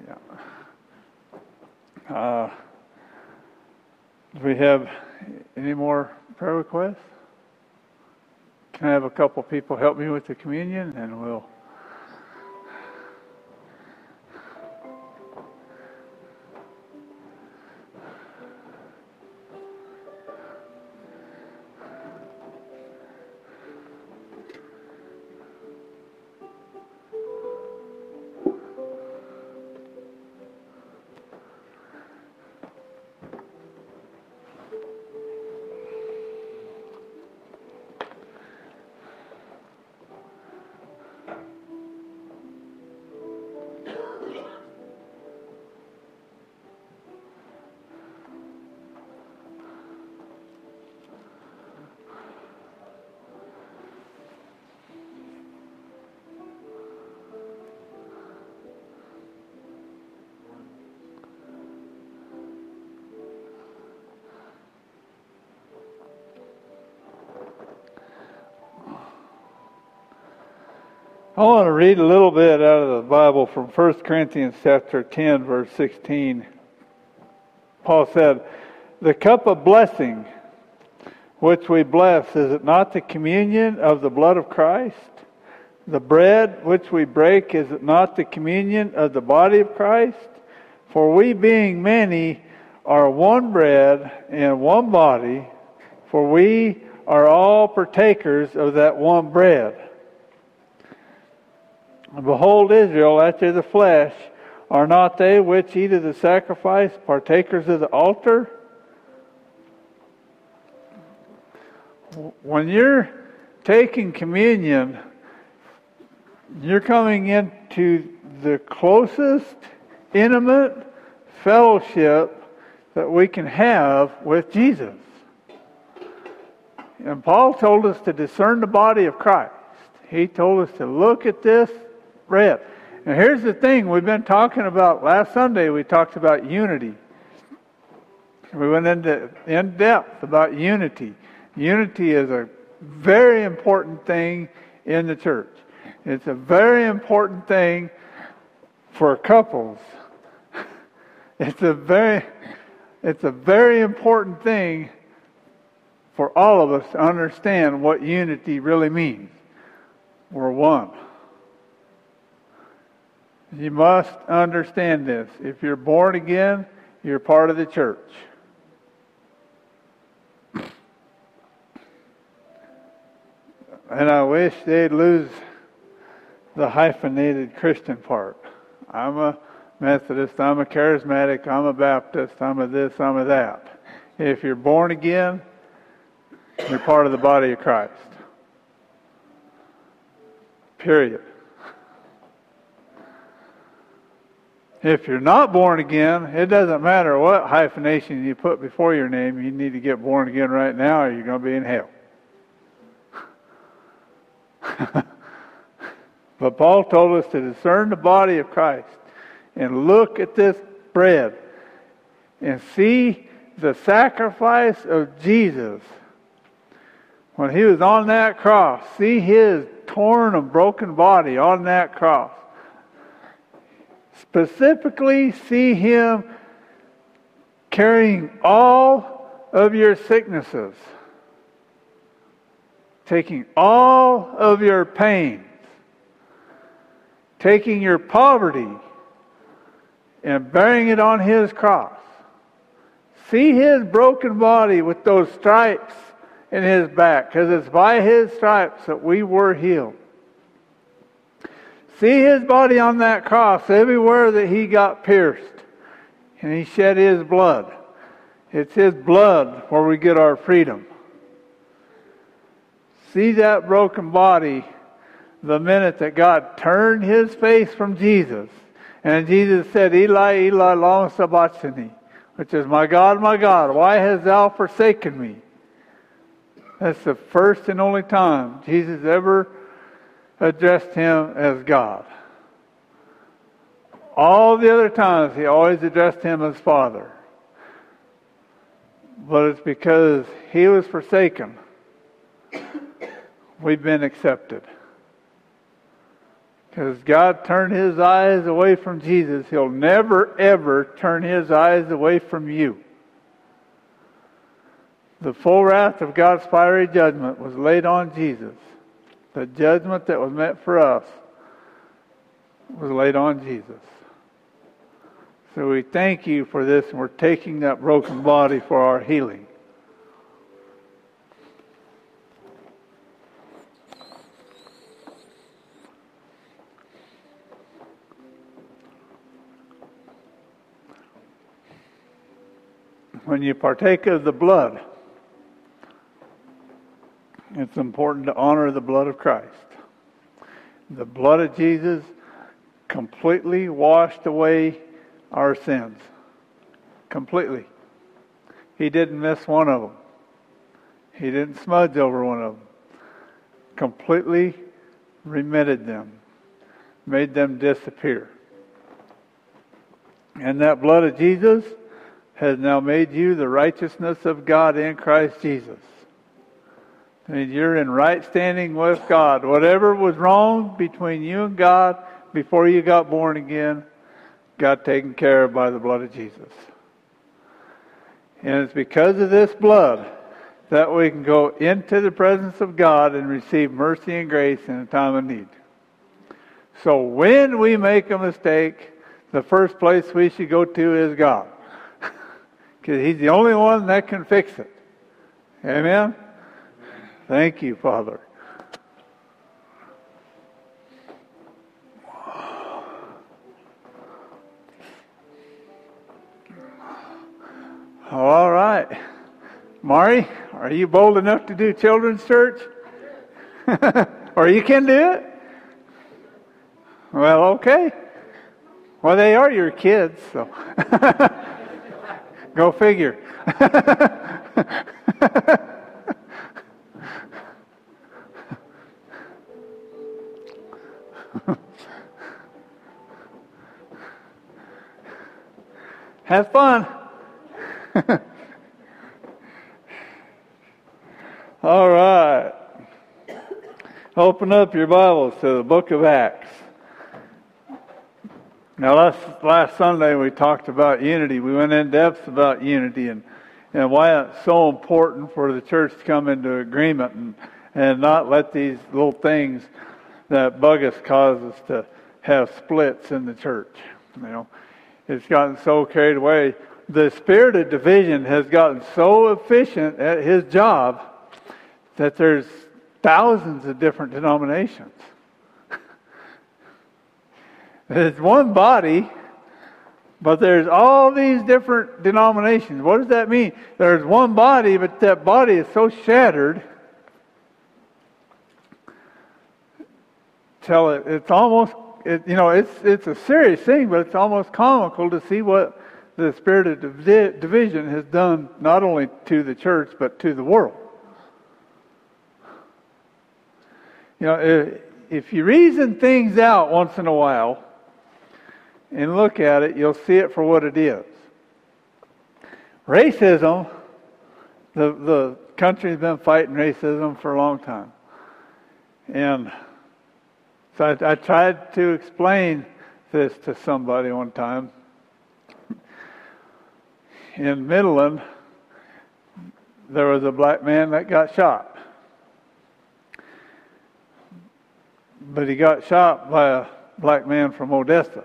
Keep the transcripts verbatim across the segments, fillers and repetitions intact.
Yeah. Uh, do we have any more prayer requests? Can I have a couple people help me with the communion, and we'll... I want to read a little bit out of the Bible from First Corinthians chapter ten, verse sixteen. Paul said, "The cup of blessing which we bless, is it not the communion of the blood of Christ? The bread which we break, is it not the communion of the body of Christ? For we being many are one bread and one body, for we are all partakers of that one bread. And behold, Israel, after the flesh, are not they which eat of the sacrifice partakers of the altar?" When you're taking communion, you're coming into the closest, intimate fellowship that we can have with Jesus. And Paul told us to discern the body of Christ. He told us to look at this bread. And here's the thing we've been talking about. Last Sunday we talked about unity. We went into in depth about unity. Unity is a very important thing in the church. It's a very important thing for couples. It's a very, it's a very important thing for all of us to understand what unity really means. We're one. You must understand this. If you're born again, you're part of the church. And I wish they'd lose the hyphenated Christian part. I'm a Methodist, I'm a charismatic, I'm a Baptist, I'm a this, I'm a that. If you're born again, you're part of the body of Christ. Period. If you're not born again, it doesn't matter what hyphenation you put before your name, you need to get born again right now or you're going to be in hell. But Paul told us to discern the body of Christ and look at this bread and see the sacrifice of Jesus when he was on that cross. See his torn and broken body on that cross. Specifically, see him carrying all of your sicknesses, taking all of your pains, taking your poverty and bearing it on his cross. See his broken body with those stripes in his back, because it's by his stripes that we were healed. See his body on that cross everywhere that he got pierced and he shed his blood. It's his blood where we get our freedom. See that broken body the minute that God turned his face from Jesus. And Jesus said, "Eli, Eli, lama sabachthani," which is, "My God, my God, why hast thou forsaken me?" That's the first and only time Jesus ever addressed him as God. All the other times he always addressed him as Father. But it's because he was forsaken, we've been accepted. Because God turned His eyes away from Jesus, He'll never, ever turn His eyes away from you. The full wrath of God's fiery judgment was laid on Jesus. The judgment that was meant for us was laid on Jesus. So we thank you for this, and we're taking that broken body for our healing. When you partake of the blood, it's important to honor the blood of Christ. The blood of Jesus completely washed away our sins. Completely. He didn't miss one of them. He didn't smudge over one of them. Completely remitted them. Made them disappear. And that blood of Jesus has now made you the righteousness of God in Christ Jesus. And you're in right standing with God. Whatever was wrong between you and God before you got born again, got taken care of by the blood of Jesus. And it's because of this blood that we can go into the presence of God and receive mercy and grace in a time of need. So when we make a mistake, the first place we should go to is God. Because He's the only one that can fix it. Amen? Thank you, Father. All right. Mari, are you bold enough to do children's church? Or you can do it? Well, okay. Well, they are your kids, so. Go figure. Have fun. All right. Open up your Bibles to the book of Acts. Now, last, last Sunday we talked about unity. We went in depth about unity and, and why it's so important for the church to come into agreement and, and not let these little things that bug us cause us to have splits in the church. You know, it's gotten so carried away. The spirit of division has gotten so efficient at his job that there's thousands of different denominations. There's one body, but there's all these different denominations. What does that mean? There's one body, but that body is so shattered till it, it's almost, it, you know, it's it's a serious thing, but it's almost comical to see what the spirit of divi- division has done not only to the church, but to the world. You know, if, if you reason things out once in a while, and look at it, you'll see it for what it is. Racism, the the country's been fighting racism for a long time. And so I, I tried to explain this to somebody one time. In Midland, there was a black man that got shot. But he got shot by a black man from Odessa.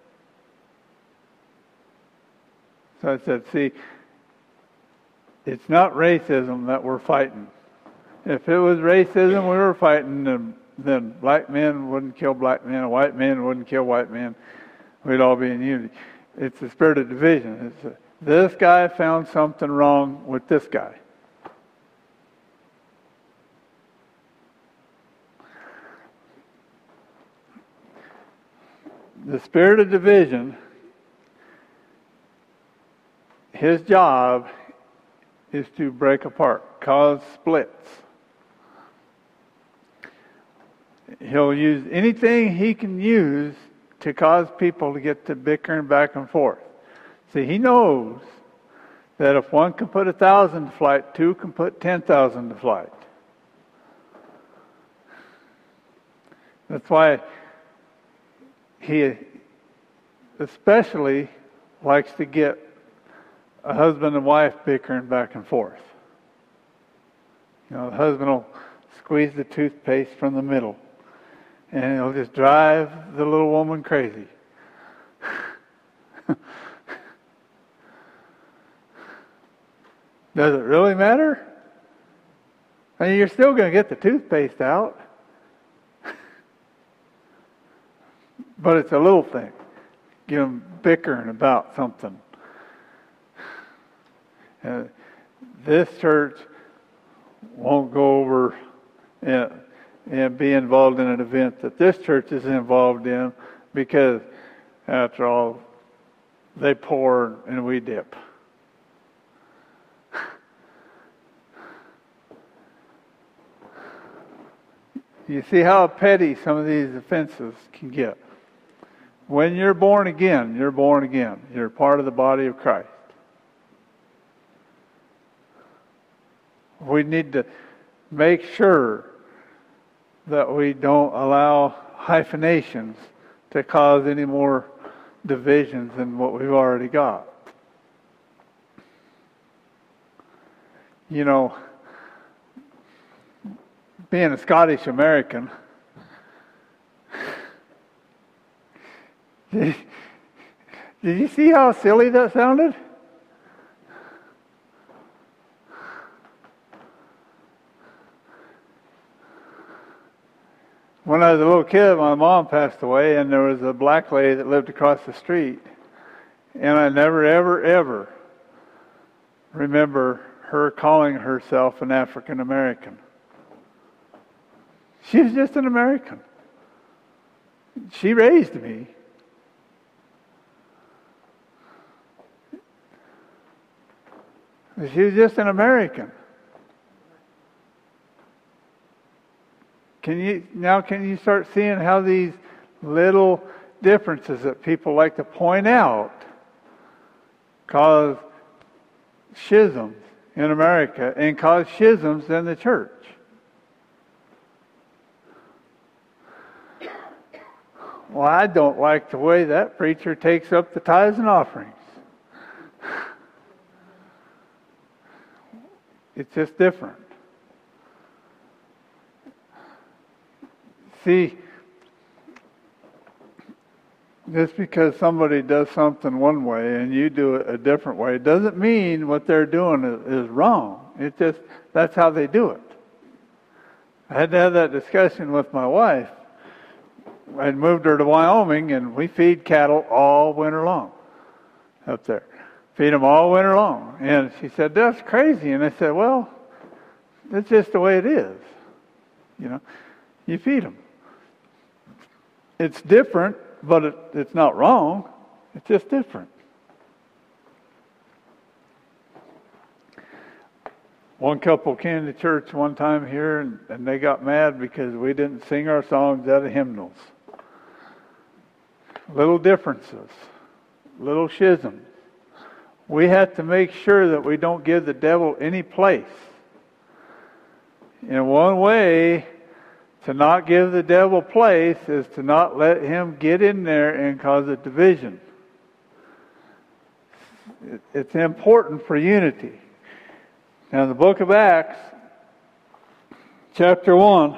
So I said, see, it's not racism that we're fighting. If it was racism we were fighting, then, then black men wouldn't kill black men, and white men wouldn't kill white men. We'd all be in unity. It's the spirit of division. It's a, this guy found something wrong with this guy. The spirit of division, his job is to break apart, cause splits. He'll use anything he can use to cause people to get to bickering back and forth. See, he knows that if one can put a thousand to flight, two can put ten thousand to flight. That's why he especially likes to get a husband and wife bickering back and forth. You know, the husband will squeeze the toothpaste from the middle, and it'll just drive the little woman crazy. Does it really matter? I mean, you're still going to get the toothpaste out. But it's a little thing. Get them bickering about something. Uh, this church won't go over and, and be involved in an event that this church is involved in, because, after all, they pour and we dip. You see how petty some of these offenses can get. When you're born again, you're born again. You're part of the body of Christ. We need to make sure that we don't allow hyphenations to cause any more divisions than what we've already got. You know, being a Scottish American, did you see how silly that sounded? When I was a little kid, my mom passed away, and there was a black lady that lived across the street. And I never, ever, ever remember her calling herself an African American. She was just an American. She raised me. She was just an American. Can you now can you start seeing how these little differences that people like to point out cause schisms in America and cause schisms in the church? Well, I don't like the way that preacher takes up the tithes and offerings. It's just different. See, just because somebody does something one way and you do it a different way doesn't mean what they're doing is, is wrong. It's just, that's how they do it. I had to have that discussion with my wife. I'd moved her to Wyoming, and we feed cattle all winter long up there. Feed them all winter long. And she said, that's crazy. And I said, well, that's just the way it is. You know, you feed them. It's different, but it, it's not wrong. It's just different. One couple came to church one time here, and, and they got mad because we didn't sing our songs out of hymnals. Little differences, little schisms. We have to make sure that we don't give the devil any place. And one way to not give the devil place is to not let him get in there and cause a division. It's important for unity. Now, in the book of Acts, chapter one,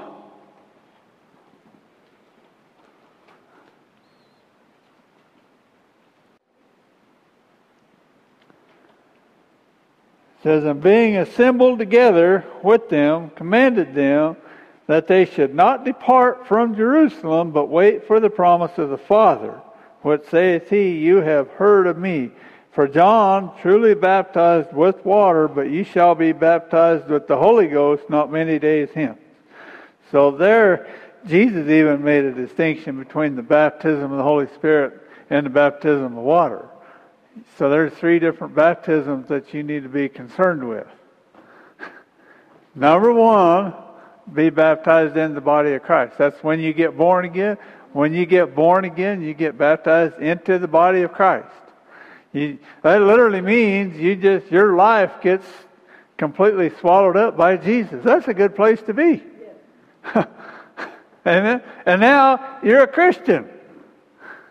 says, and being assembled together with them, commanded them that they should not depart from Jerusalem, but wait for the promise of the Father. What saith he, you have heard of me. For John truly baptized with water, but ye shall be baptized with the Holy Ghost not many days hence. So there, Jesus even made a distinction between the baptism of the Holy Spirit and the baptism of water. So there's three different baptisms that you need to be concerned with. Number one, be baptized in the body of Christ. That's when you get born again. When you get born again, you get baptized into the body of Christ. You, that literally means you just your life gets completely swallowed up by Jesus. That's a good place to be. Amen. And now you're a Christian.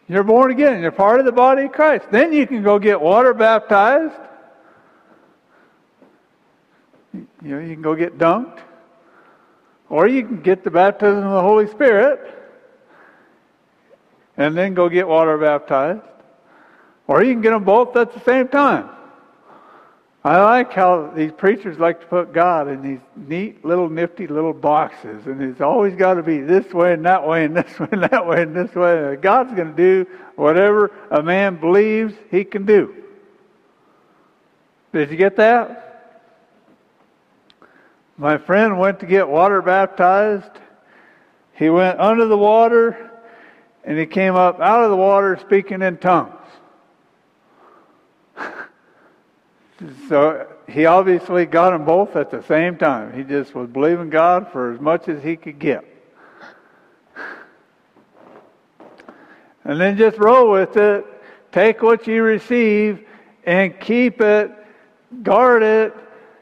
You're born again. You're part of the body of Christ. Then you can go get water baptized. You know, you can go get dunked. Or you can get the baptism of the Holy Spirit and then go get water baptized. Or you can get them both at the same time. I like how these preachers like to put God in these neat little nifty little boxes, and it's always got to be this way and that way and this way and that way and this way. God's going to do whatever a man believes he can do. Did you get that? My friend went to get water baptized. He went under the water, and he came up out of the water speaking in tongues. So he obviously got them both at the same time. He just was believing God for as much as he could get. And then just roll with it. Take what you receive and keep it. Guard it.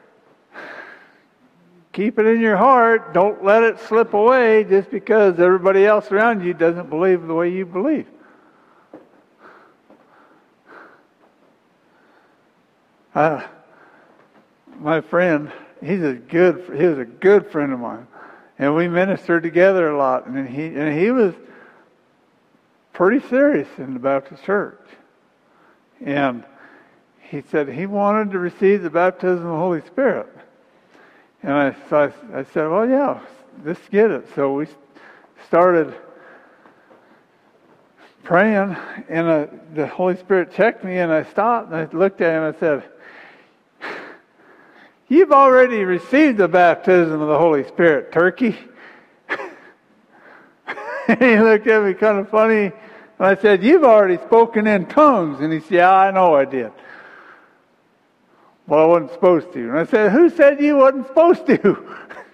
Keep it in your heart. Don't let it slip away just because everybody else around you doesn't believe the way you believe. Uh, my friend, he's a good. He was a good friend of mine, and we ministered together a lot. And he and he was pretty serious in the Baptist church. And he said he wanted to receive the baptism of the Holy Spirit. And I, so I, I said, well, yeah, let's get it. So we started praying, and uh, the Holy Spirit checked me, and I stopped, and I looked at him, and I said, you've already received the baptism of the Holy Spirit, turkey. And he looked at me kind of funny. And I said, you've already spoken in tongues. And he said, yeah, I know I did. Well, I wasn't supposed to. And I said, who said you wasn't supposed to?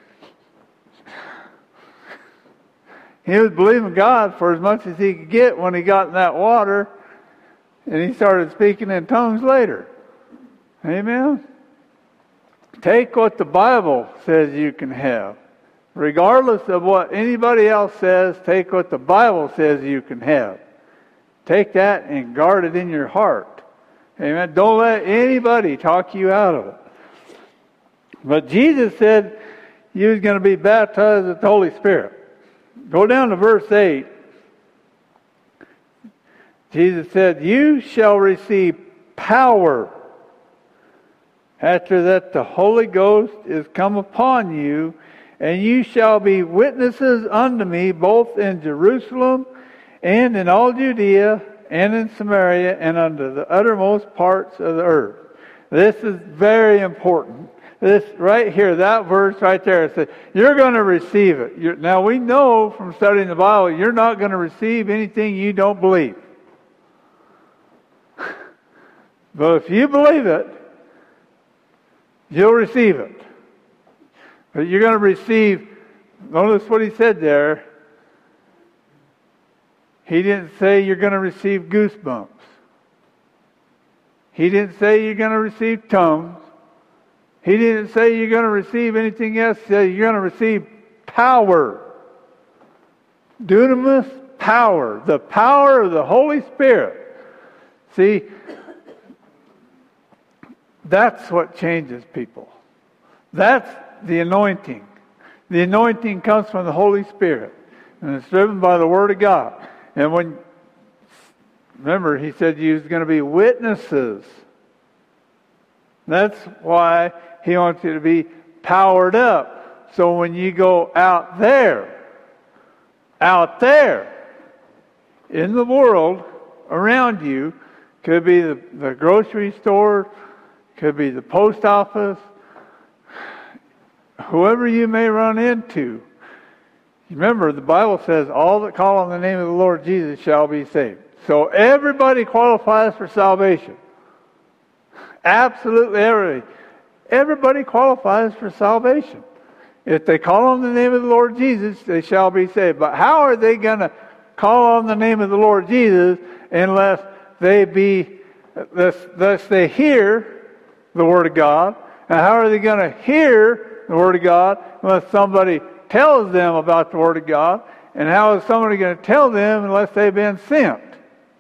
He was believing God for as much as he could get when he got in that water. And he started speaking in tongues later. Amen? Take what the Bible says you can have. Regardless of what anybody else says, take what the Bible says you can have. Take that and guard it in your heart. Amen. Don't let anybody talk you out of it. But Jesus said you was going to be baptized with the Holy Spirit. Go down to verse eight. Jesus said, you shall receive power after that the Holy Ghost is come upon you, and you shall be witnesses unto me both in Jerusalem and in all Judea and in Samaria and unto the uttermost parts of the earth. This is very important. This right here, that verse right there, it says, you're going to receive it. You're, now we know from studying the Bible, you're not going to receive anything you don't believe. But if you believe it, you'll receive it. But you're going to receive, notice what he said there. He didn't say you're going to receive goosebumps. He didn't say you're going to receive tongues. He didn't say you're going to receive anything else. He said you're going to receive power. Dunamis power. The power of the Holy Spirit. See, that's what changes people. That's the anointing. The anointing comes from the Holy Spirit. And it's driven by the Word of God. And when, remember, he said you was going to be witnesses. That's why he wants you to be powered up. So when you go out there, out there, in the world, around you, could be the, the grocery store, could be the post office, whoever you may run into. Remember, the Bible says, all that call on the name of the Lord Jesus shall be saved. So everybody qualifies for salvation. Absolutely everybody. Everybody qualifies for salvation. If they call on the name of the Lord Jesus, they shall be saved. But how are they going to call on the name of the Lord Jesus unless they be, unless, unless they hear the Word of God? And how are they going to hear the Word of God unless somebody tells them about the Word of God? And how is somebody going to tell them unless they've been sent?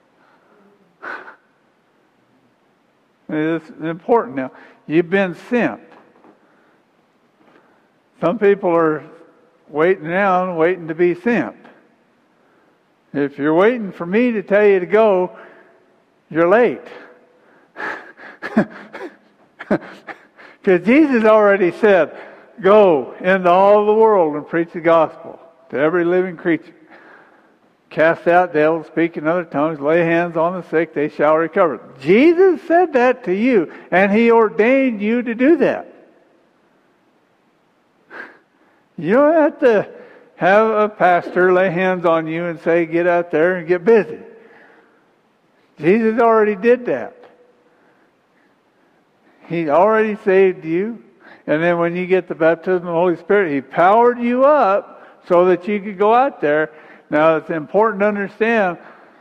It's important now. You've been sent. Some people are waiting around, waiting to be sent. If you're waiting for me to tell you to go, you're late. Because Jesus already said, go into all the world and preach the gospel to every living creature. Cast out devils, speak in other tongues, lay hands on the sick, they shall recover. Jesus said that to you, and He ordained you to do that. You don't have to have a pastor lay hands on you and say, get out there and get busy. Jesus already did that. He already saved you. And then when you get the baptism of the Holy Spirit, He powered you up so that you could go out there. Now, it's important to understand,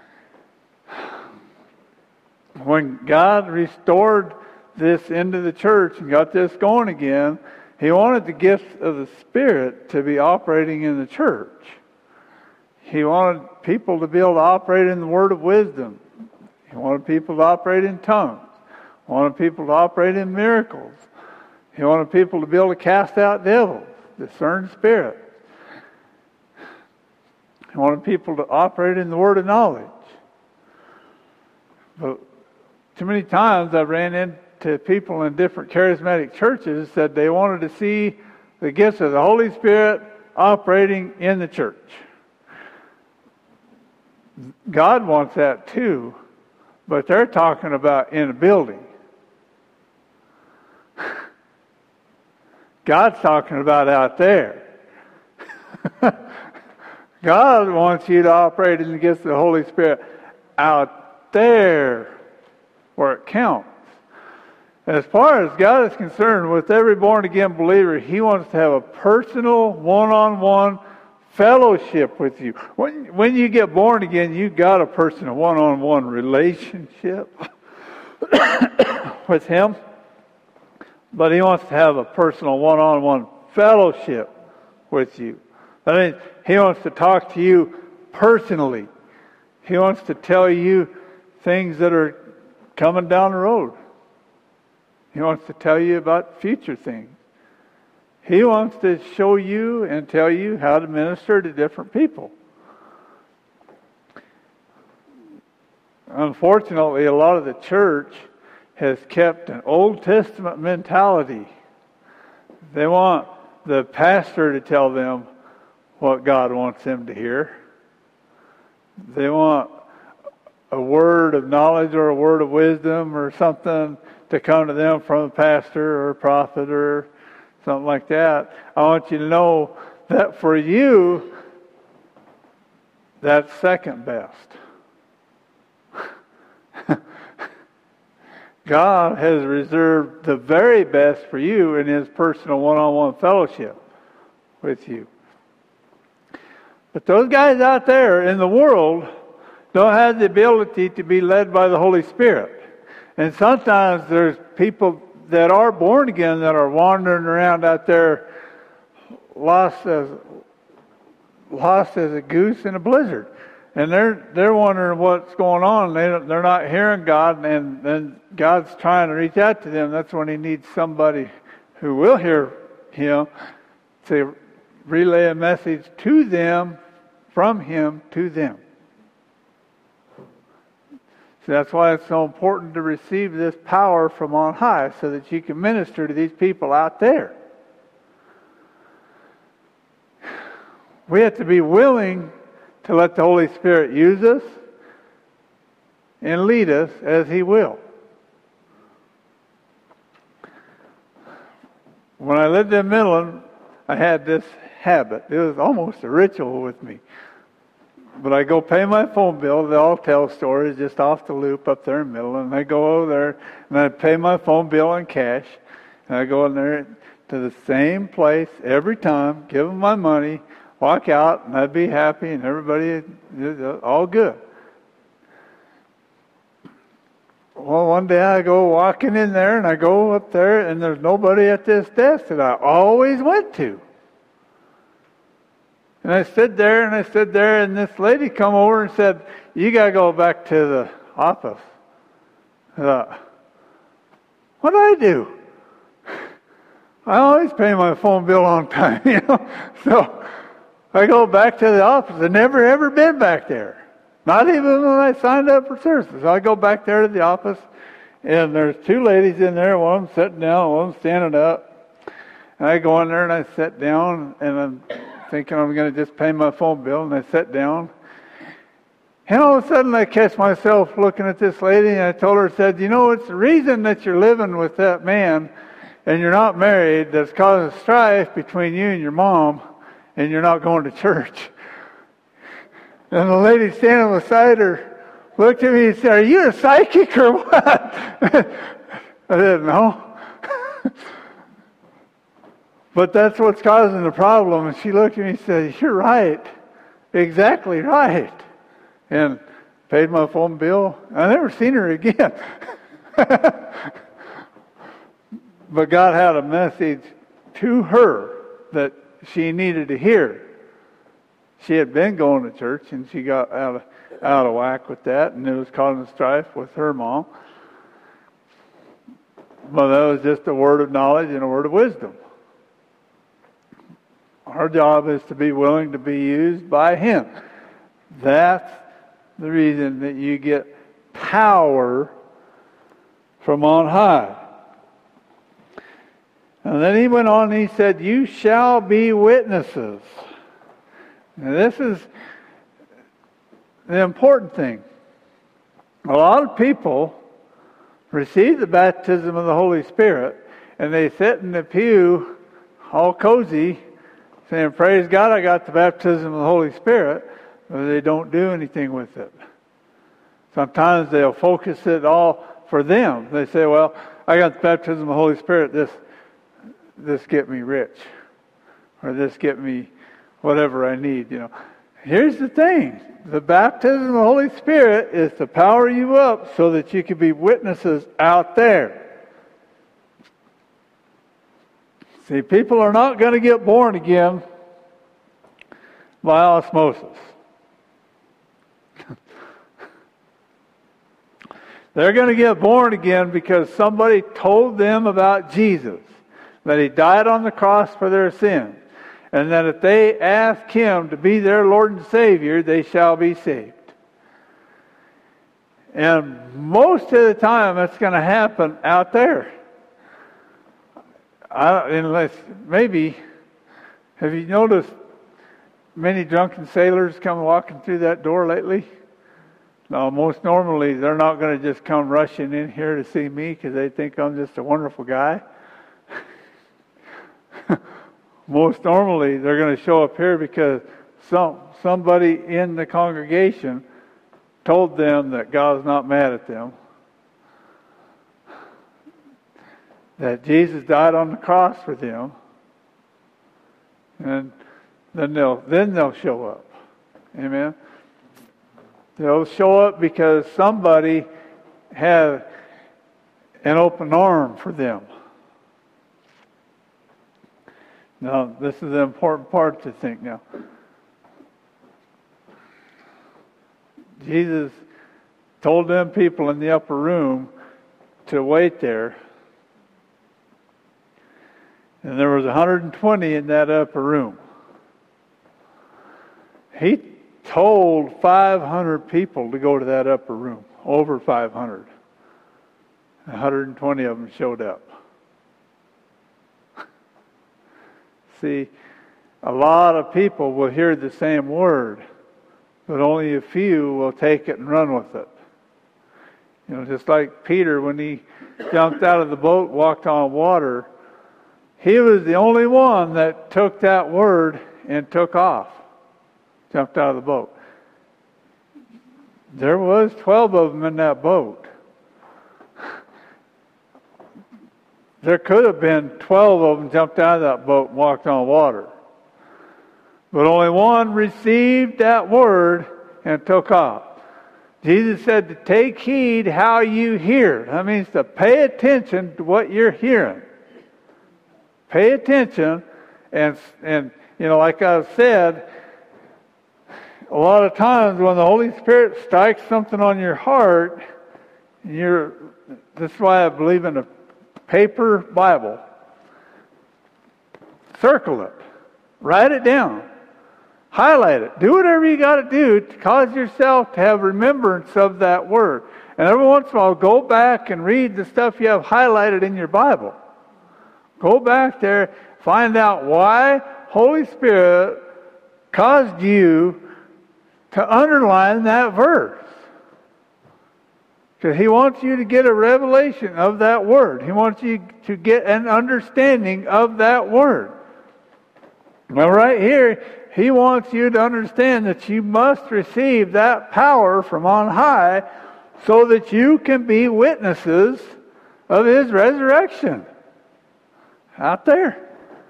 when God restored this into the church and got this going again, He wanted the gifts of the Spirit to be operating in the church. He wanted people to be able to operate in the word of wisdom. He wanted people to operate in tongues. He wanted people to operate in miracles. He wanted people to be able to cast out devils, discern spirits. He wanted people to operate in the word of knowledge. But too many times I've ran into people in different charismatic churches that they wanted to see the gifts of the Holy Spirit operating in the church. God wants that too, but they're talking about in a building. God's talking about out there. God wants you to operate in the gifts of the Holy Spirit out there where it counts. As far as God is concerned, with every born-again believer, He wants to have a personal, one-on-one fellowship with you. When, when you get born again, you've got a personal, one-on-one relationship with Him. But He wants to have a personal, one-on-one fellowship with you. That means He wants to talk to you personally. He wants to tell you things that are coming down the road. He wants to tell you about future things. He wants to show you and tell you how to minister to different people. Unfortunately, a lot of the church has kept an Old Testament mentality. They want the pastor to tell them what God wants them to hear. They want a word of knowledge or a word of wisdom or something to come to them from a pastor or a prophet or something like that. I want you to know that for you, that's second best. God has reserved the very best for you in His personal one-on-one fellowship with you. But those guys out there in the world don't have the ability to be led by the Holy Spirit. And sometimes there's people that are born again that are wandering around out there lost as lost as a goose in a blizzard. And they're they're wondering what's going on. They don't, they're not hearing God, and then God's trying to reach out to them. That's when He needs somebody who will hear Him to relay a message to them, from Him to them. So that's why it's so important to receive this power from on high, so that you can minister to these people out there. We have to be willing to let the Holy Spirit use us and lead us as He will. When I lived in Midland, I had this habit. It was almost a ritual with me. But I go pay my phone bill. They all tell stories just off the loop up there in Midland. And I go over there and I pay my phone bill in cash. And I go in there to the same place every time, give them my money, walk out, and I'd be happy, and everybody, all good. Well, one day I go walking in there, and I go up there, and there's nobody at this desk that I always went to. And I stood there, and I stood there, and this lady come over and said, "You got to go back to the office." I thought, What do I do? I always pay my phone bill on time, you know. So I go back to the office. I've never ever been back there. Not even when I signed up for services. I go back there to the office, and there's two ladies in there. One of them sitting down, one of them standing up. And I go in there and I sit down, and I'm thinking I'm going to just pay my phone bill, and I sit down. And all of a sudden I catch myself looking at this lady, and I told her, I said, you know, it's the reason that you're living with that man and you're not married that's causing strife between you and your mom, and you're not going to church. And the lady standing beside her looked at me and said, are you a psychic or what? I said, no. But that's what's causing the problem. And she looked at me and said, you're right. Exactly right. And paid my phone bill. I never seen her again. But God had a message to her that she needed to hear. She had been going to church, and she got out of, out of whack with that, and it was causing strife with her mom. But that was just a word of knowledge and a word of wisdom. Our job is to be willing to be used by Him. That's the reason that you get power from on high. And then he went on and he said, you shall be witnesses. Now this is the important thing. A lot of people receive the baptism of the Holy Spirit, and they sit in the pew all cozy saying, praise God, I got the baptism of the Holy Spirit, but they don't do anything with it. Sometimes they'll focus it all for them. They say, well, I got the baptism of the Holy Spirit, this this get me rich, or this get me whatever I need, you know. Here's the thing. The baptism of the Holy Spirit is to power you up so that you can be witnesses out there. See, people are not going to get born again by osmosis. They're going to get born again because somebody told them about Jesus, that He died on the cross for their sins, and that if they ask Him to be their Lord and Savior, they shall be saved. And most of the time, it's going to happen out there. I, unless, maybe, have you noticed many drunken sailors come walking through that door lately? No, most normally, they're not going to just come rushing in here to see me because they think I'm just a wonderful guy. Most normally, they're going to show up here because some somebody in the congregation told them that God's not mad at them, that Jesus died on the cross for them, and then they'll then they'll show up. Amen. They'll show up because somebody had an open arm for them. Now, this is the important part to think now. Jesus told them people in the upper room to wait there. And there was one hundred twenty in that upper room. He told five hundred people to go to that upper room. Over five hundred. one hundred twenty of them showed up. See, a lot of people will hear the same word, but only a few will take it and run with it. You know, just like Peter, when he jumped out of the boat, walked on water, he was the only one that took that word and took off. Jumped out of the boat. There was twelve of them in that boat. There could have been twelve of them jumped out of that boat and walked on water. But only one received that word and took off. Jesus said to take heed how you hear. That means to pay attention to what you're hearing. Pay attention, and, and you know, like I said, a lot of times when the Holy Spirit strikes something on your heart, you're, that's why I believe in a paper Bible. Circle it. Write it down. Highlight it. Do whatever you got to do to cause yourself to have remembrance of that word. And every once in a while, go back and read the stuff you have highlighted in your Bible. Go back there, find out why Holy Spirit caused you to underline that verse. Because He wants you to get a revelation of that word. He wants you to get an understanding of that word. Now right here, He wants you to understand that you must receive that power from on high so that you can be witnesses of His resurrection. Out there.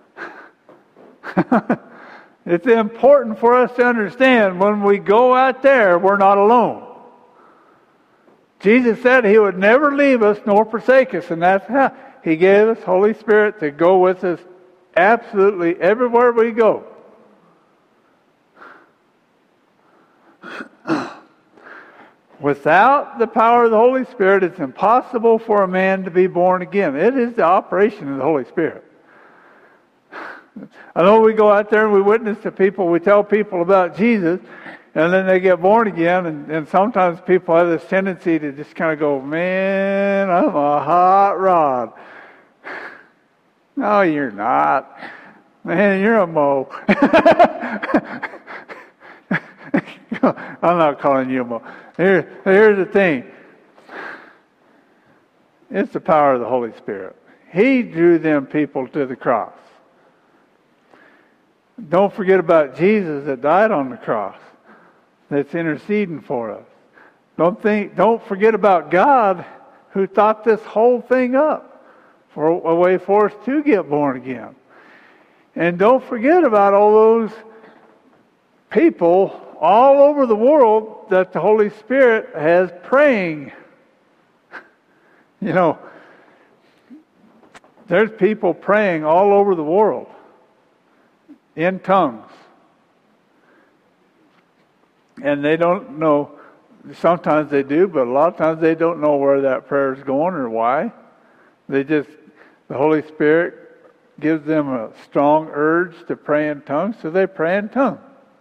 It's important for us to understand when we go out there, we're not alone. Jesus said He would never leave us nor forsake us, and that's how He gave us Holy Spirit to go with us absolutely everywhere we go. Without the power of the Holy Spirit, it's impossible for a man to be born again. It is the operation of the Holy Spirit. I know we go out there and we witness to people, we tell people about Jesus, and then they get born again, and, and sometimes people have this tendency to just kind of go, man, I'm a hot rod. No, you're not. Man, you're a mo. I'm not calling you a mo. Here, here's the thing. It's the power of the Holy Spirit. He drew them people to the cross. Don't forget about Jesus that died on the cross, that's interceding for us. Don't think, don't forget about God who thought this whole thing up for a way for us to get born again. And don't forget about all those people all over the world that the Holy Spirit has praying. You know, there's people praying all over the world in tongues. And they don't know, sometimes they do, but a lot of times they don't know where that prayer is going or why. They just, the Holy Spirit gives them a strong urge to pray in tongues, so they pray in tongues.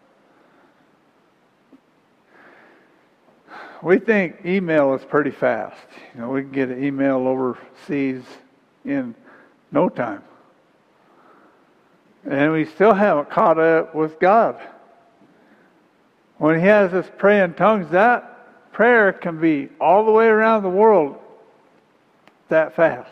We think email is pretty fast. You know, we can get an email overseas in no time. And we still haven't caught up with God. When He has us pray in tongues, that prayer can be all the way around the world that fast.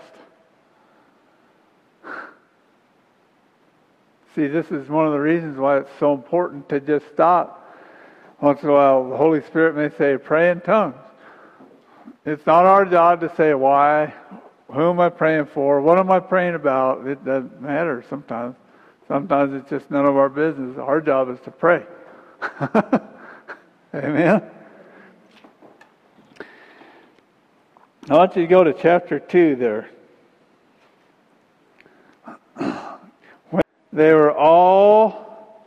See, this is one of the reasons why it's so important to just stop. Once in a while, the Holy Spirit may say, pray in tongues. It's not our job to say why, who am I praying for, what am I praying about. It doesn't matter sometimes. Sometimes it's just none of our business. Our job is to pray. Amen? I want you to go to chapter two there. When they were all...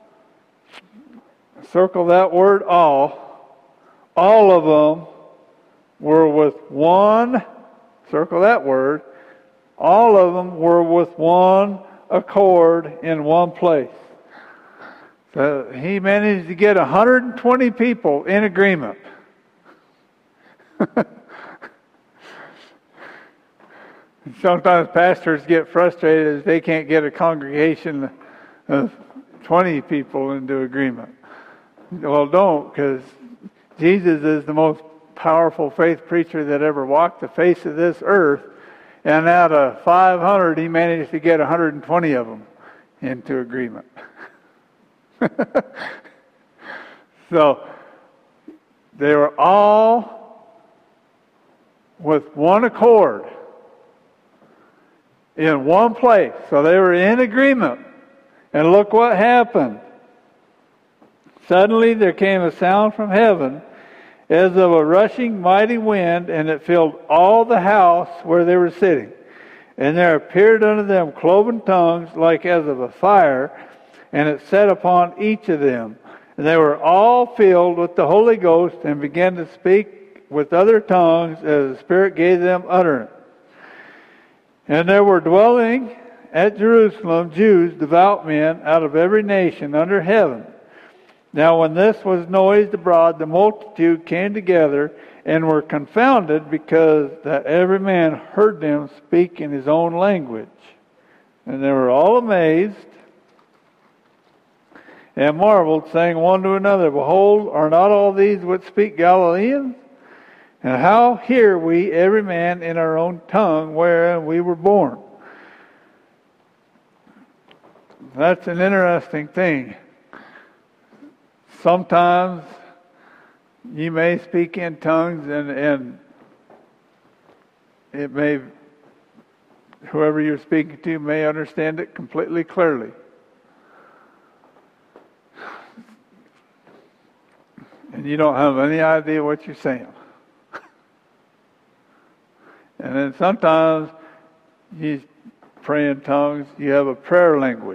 Circle that word all. All of them were with one, circle that word, all of them were with one accord in one place. So he managed to get one hundred twenty people in agreement. Sometimes pastors get frustrated as they can't get a congregation of twenty people into agreement. Well, don't, because Jesus is the most powerful faith preacher that ever walked the face of this earth. And out of five hundred, He managed to get one hundred twenty of them into agreement. So, they were all with one accord in one place. So they were in agreement. And look what happened. Suddenly there came a sound from heaven as of a rushing mighty wind, and it filled all the house where they were sitting. And there appeared unto them cloven tongues like as of a fire, and it sat upon each of them. And they were all filled with the Holy Ghost, and began to speak with other tongues as the Spirit gave them utterance. And there were dwelling at Jerusalem Jews, devout men, out of every nation under heaven. Now when this was noised abroad, the multitude came together and were confounded, because that every man heard them speak in his own language. And they were all amazed and marveled, saying one to another, Behold, are not all these which speak Galileans? And how hear we every man in our own tongue wherein we were born? That's an interesting thing. Sometimes you may speak in tongues and, and it may, whoever you're speaking to may understand it completely clearly. And you don't have any idea what you're saying. And then sometimes you pray in tongues, you have a prayer language.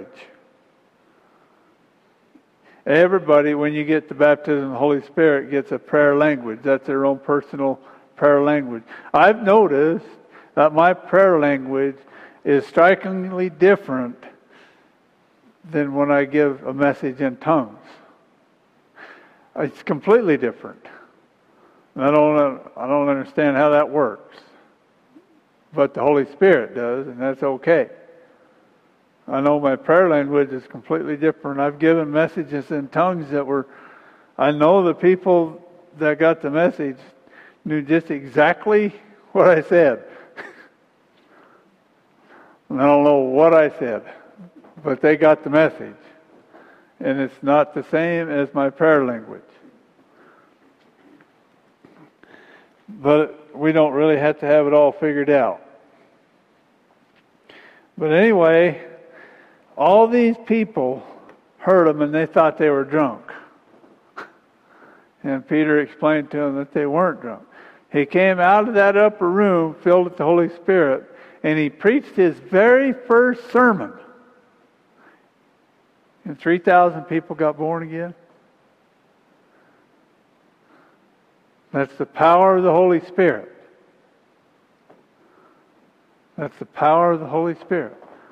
Everybody, when you get the baptism of the Holy Spirit, gets a prayer language. That's their own personal prayer language. I've noticed that my prayer language is strikingly different than when I give a message in tongues. It's completely different. I don't, I don't understand how that works. But the Holy Spirit does, and that's okay. I know my prayer language is completely different. I've given messages in tongues that were, I know the people that got the message knew just exactly what I said. And I don't know what I said, but they got the message. And it's not the same as my prayer language. But we don't really have to have it all figured out. But anyway, all these people heard them and they thought they were drunk. And Peter explained to them that they weren't drunk. He came out of that upper room filled with the Holy Spirit, and he preached his very first sermon. And three thousand people got born again. That's the power of the Holy Spirit. That's the power of the Holy Spirit.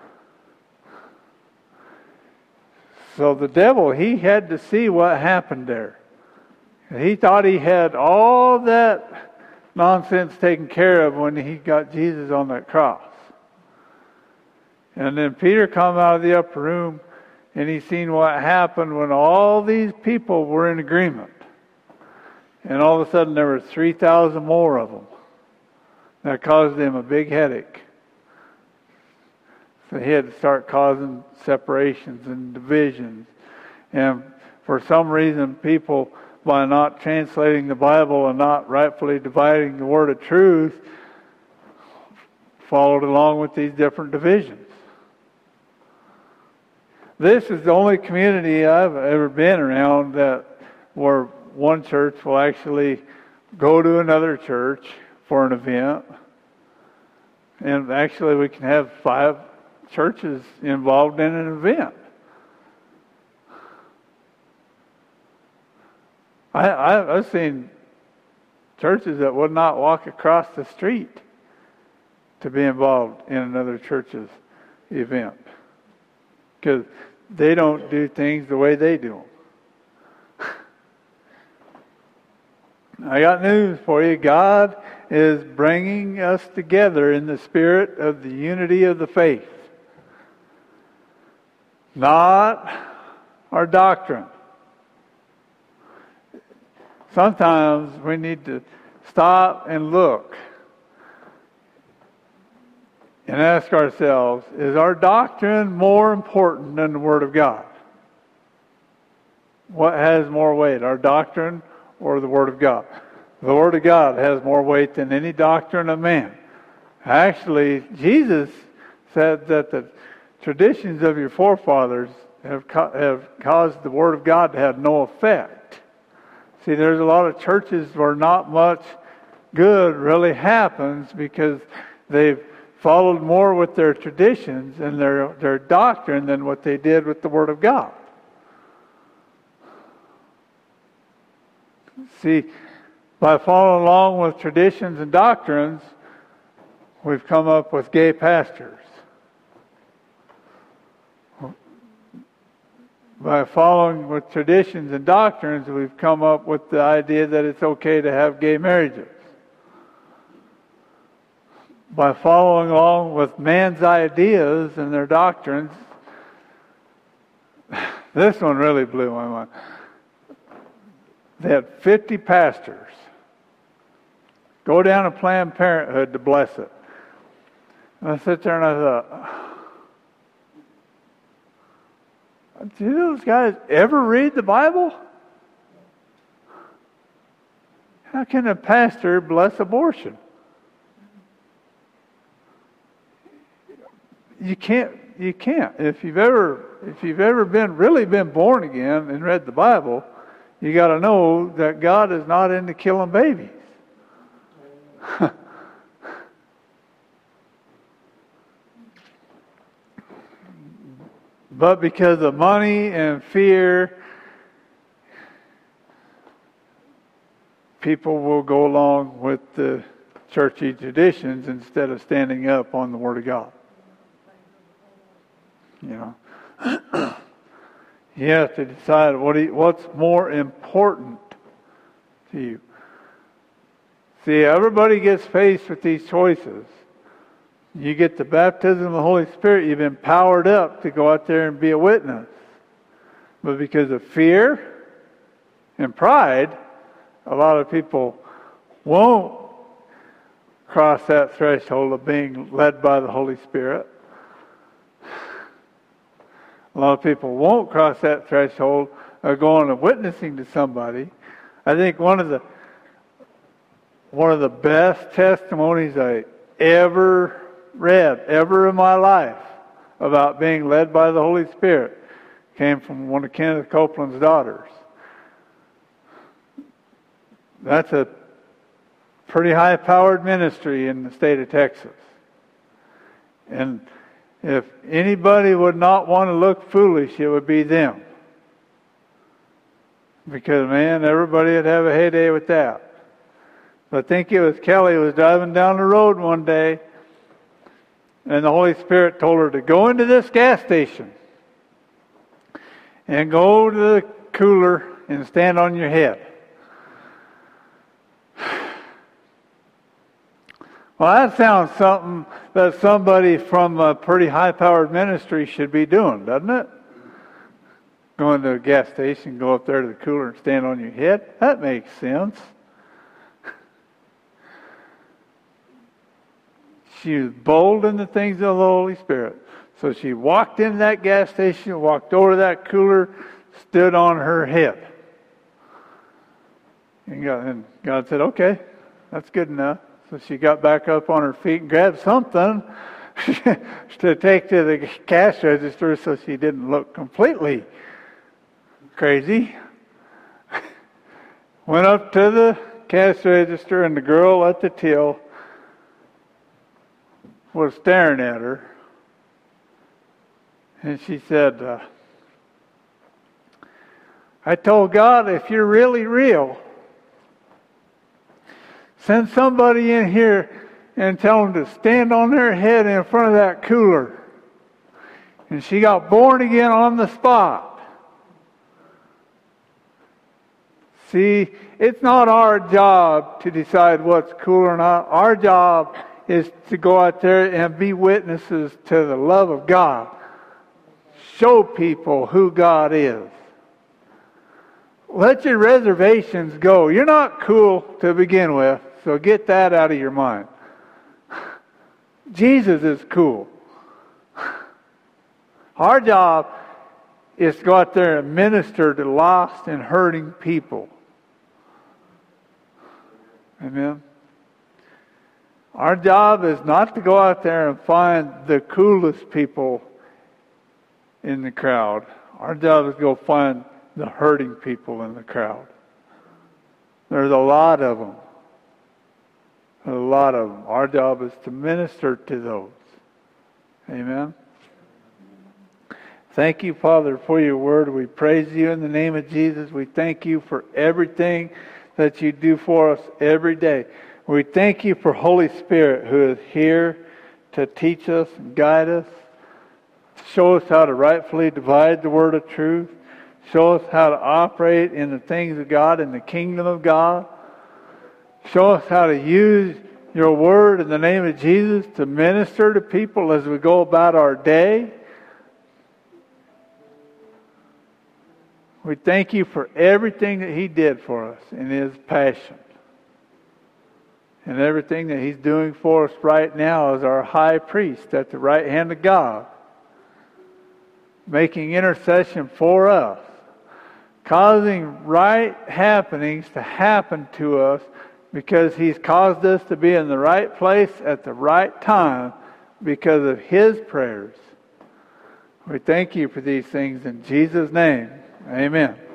So the devil, he had to see what happened there. He thought he had all that nonsense taken care of when he got Jesus on that cross. And then Peter come out of the upper room and he seen what happened when all these people were in agreement. And all of a sudden there were three thousand more of them. That caused him a big headache. So he had to start causing separations and divisions. And for some reason, people, by not translating the Bible and not rightfully dividing the word of truth, followed along with these different divisions. This is the only community I've ever been around that where one church will actually go to another church for an event. And actually we can have five churches involved in an event. I, I, I've seen churches that would not walk across the street to be involved in another church's event. Because they don't do things the way they do them. I got news for you. God is bringing us together in the spirit of the unity of the faith. Not our doctrine. Sometimes we need to stop and look and ask ourselves, is our doctrine more important than the Word of God? What has more weight, our doctrine or the Word of God? The Word of God has more weight than any doctrine of man. Actually, Jesus said that the traditions of your forefathers have, co- have caused the Word of God to have no effect. See, there's a lot of churches where not much good really happens because they've followed more with their traditions and their, their doctrine than what they did with the Word of God. See, by following along with traditions and doctrines, we've come up with gay pastors. By following with traditions and doctrines, we've come up with the idea that it's okay to have gay marriages. By following along with man's ideas and their doctrines, this one really blew my mind. They had fifty pastors go down to Planned Parenthood to bless it. And I sit there and I thought, do those guys ever read the Bible? How can a pastor bless abortion? You can't. You can't. If you've ever, if you've ever been really been born again and read the Bible, you got to know that God is not into killing babies. But because of money and fear, people will go along with the churchy traditions instead of standing up on the Word of God. You know, you have to decide what you, what's more important to you. See, everybody gets faced with these choices. You get the baptism of the Holy Spirit, you've been powered up to go out there and be a witness. But because of fear and pride, a lot of people won't cross that threshold of being led by the Holy Spirit. A lot of people won't cross that threshold of going and witnessing to somebody. I think one of the one of the best testimonies I ever read, ever in my life, about being led by the Holy Spirit came from one of Kenneth Copeland's daughters. That's a pretty high-powered ministry in the state of Texas. And if anybody would not want to look foolish, it would be them. Because, man, everybody would have a heyday with that. I think it was Kelly who was driving down the road one day, and the Holy Spirit told her to go into this gas station and go to the cooler and stand on your head. Well, that sounds something that somebody from a pretty high-powered ministry should be doing, doesn't it? Going to a gas station, go up there to the cooler and stand on your head. That makes sense. She was bold in the things of the Holy Spirit. So she walked into that gas station, walked over to that cooler, stood on her head. And God, and God said, okay, that's good enough. So she got back up on her feet and grabbed something to take to the cash register so she didn't look completely crazy. Went up to the cash register, and the girl at the till was staring at her. And she said, uh, I told God, if you're really real, send somebody in here and tell them to stand on their head in front of that cooler. And she got born again on the spot. See, it's not our job to decide what's cool or not. Our job is to go out there and be witnesses to the love of God. Show people who God is. Let your reservations go. You're not cool to begin with, so get that out of your mind. Jesus is cool. Our job is to go out there and minister to lost and hurting people. Amen. Our job is not to go out there and find the coolest people in the crowd. Our job is to go find the hurting people in the crowd. There's a lot of them. There's a lot of them. Our job is to minister to those. Amen. Thank you, Father, for your word. We praise you in the name of Jesus. We thank you for everything that you do for us every day. We thank you for Holy Spirit who is here to teach us and guide us, show us how to rightfully divide the word of truth, show us how to operate in the things of God, in the kingdom of God, show us how to use your word in the name of Jesus to minister to people as we go about our day. We thank you for everything that he did for us in his passion. And everything that he's doing for us right now as our high priest at the right hand of God, making intercession for us, causing right happenings to happen to us because he's caused us to be in the right place at the right time because of his prayers. We thank you for these things in Jesus' name. Amen.